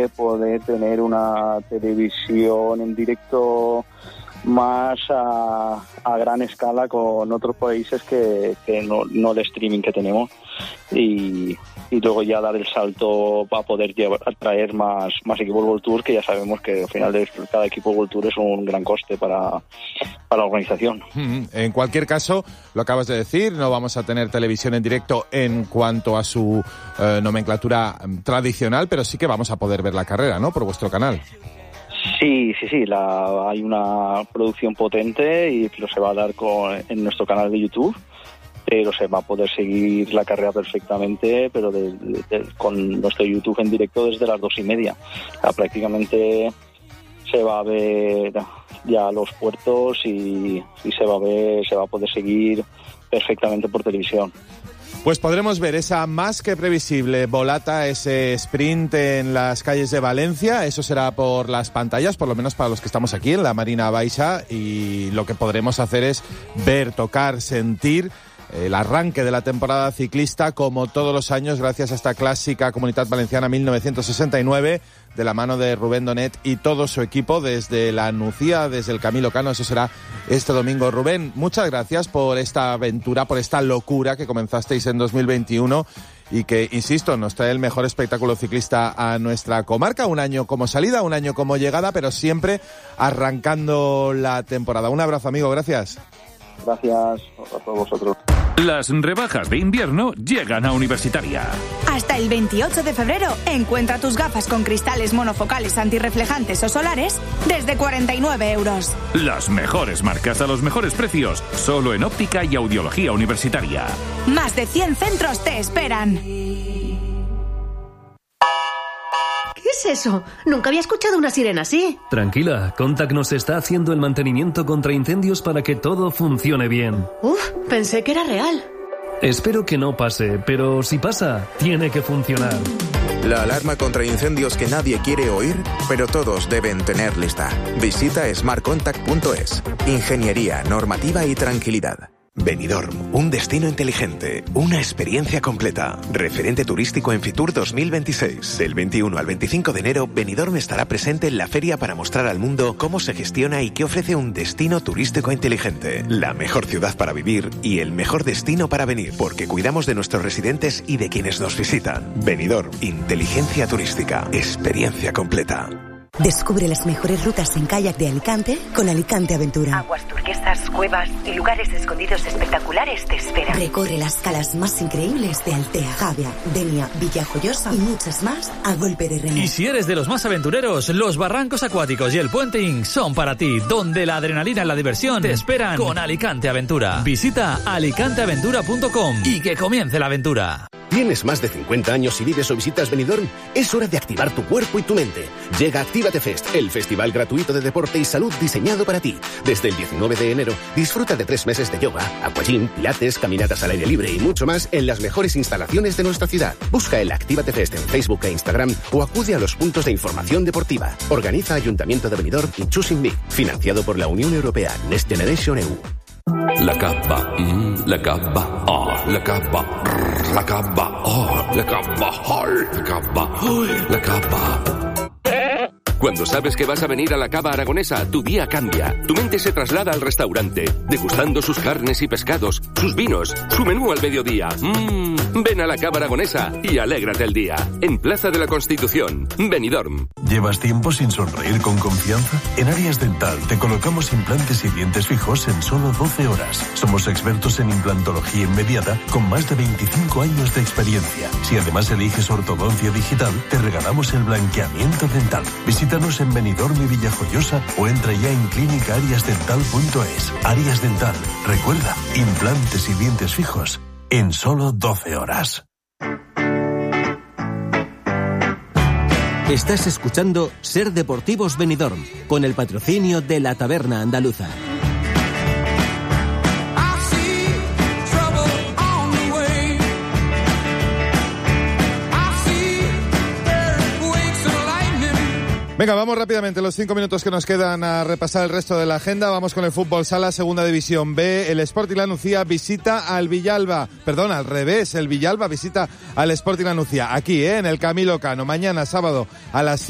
de poder tener una televisión en directo más a gran escala con otros países que no de streaming que tenemos, y luego ya dar el salto para poder atraer más equipos World Tour, que ya sabemos que al final de cada equipo World Tour es un gran coste para la organización. En cualquier caso, lo acabas de decir, no vamos a tener televisión en directo en cuanto a su nomenclatura tradicional, pero sí que vamos a poder ver la carrera, ¿no?, por vuestro canal. Sí, hay una producción potente y lo se va a dar en nuestro canal de YouTube, pero se va a poder seguir la carrera perfectamente, pero con nuestro YouTube en directo desde las 2:30. O sea, prácticamente se va a ver ya los puertos y se va a poder seguir perfectamente por televisión. Pues podremos ver esa más que previsible volata, ese sprint en las calles de Valencia. Eso será por las pantallas, por lo menos para los que estamos aquí en la Marina Baixa, y lo que podremos hacer es ver, tocar, sentir el arranque de la temporada ciclista, como todos los años, gracias a esta clásica Comunitat Valenciana 1969, de la mano de Rubén Donet y todo su equipo desde la Nucía, desde el Camilo Cano. Eso será este domingo. Rubén, muchas gracias por esta aventura, por esta locura que comenzasteis en 2021 y que, insisto, nos trae el mejor espectáculo ciclista a nuestra comarca. Un año como salida, un año como llegada, pero siempre arrancando la temporada. Un abrazo, amigo, gracias. Gracias a todos vosotros. Las rebajas de invierno llegan a Universitaria. Hasta el 28 de febrero, encuentra tus gafas con cristales monofocales antirreflejantes o solares desde 49 euros. Las mejores marcas a los mejores precios, solo en óptica y audiología Universitaria. Más de 100 centros te esperan. ¿Qué es eso? Nunca había escuchado una sirena así. Tranquila, Contact nos está haciendo el mantenimiento contra incendios para que todo funcione bien. Pensé que era real. Espero que no pase, pero si pasa, tiene que funcionar. La alarma contra incendios que nadie quiere oír, pero todos deben tener lista. Visita smartcontact.es. Ingeniería, normativa y tranquilidad. Benidorm, un destino inteligente, una experiencia completa. Referente turístico en Fitur 2026. Del 21 al 25 de enero, Benidorm estará presente en la feria para mostrar al mundo cómo se gestiona y qué ofrece un destino turístico inteligente. La mejor ciudad para vivir y el mejor destino para venir, porque cuidamos de nuestros residentes y de quienes nos visitan. Benidorm, inteligencia turística, experiencia completa. Descubre las mejores rutas en kayak de Alicante con Alicante Aventura. Aguas turquesas, cuevas y lugares escondidos espectaculares te esperan. Recorre las calas más increíbles de Altea, Javia, Denia, Villajoyosa y muchas más a golpe de remo. Y si eres de los más aventureros, los barrancos acuáticos y el puenting son para ti, donde la adrenalina y la diversión te esperan con Alicante Aventura. Visita alicanteaventura.com y que comience la aventura. ¿Tienes más de 50 años y vives o visitas Benidorm? Es hora de activar tu cuerpo y tu mente. Llega Actívate Fest, el festival gratuito de deporte y salud diseñado para ti. Desde el 19 de enero, disfruta de 3 meses de yoga, aquagym, pilates, caminatas al aire libre y mucho más en las mejores instalaciones de nuestra ciudad. Busca el Actívate Fest en Facebook e Instagram o acude a los puntos de información deportiva. Organiza Ayuntamiento de Benidorm y Choosing Me, financiado por la Unión Europea Next Generation EU. La cava, la cava, la cava, la cava, la cava, la cava, la cava. Cuando sabes que vas a venir a la Cava Aragonesa, tu día cambia. Tu mente se traslada al restaurante, degustando sus carnes y pescados, sus vinos, su menú al mediodía. Ven a la Cava Aragonesa y alégrate el día. En Plaza de la Constitución, Benidorm. ¿Llevas tiempo sin sonreír con confianza? En Arias Dental te colocamos implantes y dientes fijos en solo 12 horas. Somos expertos en implantología inmediata con más de 25 años de experiencia. Si además eliges ortodoncia digital, te regalamos el blanqueamiento dental. Visítanos en Benidorm y Villajoyosa o entra ya en clínicaariasdental.es. Arias Dental. Recuerda, implantes y dientes fijos en solo 12 horas. Estás escuchando Ser Deportivos Benidorm, con el patrocinio de la Taberna Andaluza. Venga, vamos rápidamente, los 5 minutos que nos quedan, a repasar el resto de la agenda. Vamos con el fútbol sala, segunda división B. El Sporting La Nucía visita al Villalba. Perdón, al revés, el Villalba visita al Sporting La Nucía. Aquí, en el Camilo Cano. Mañana, sábado, a las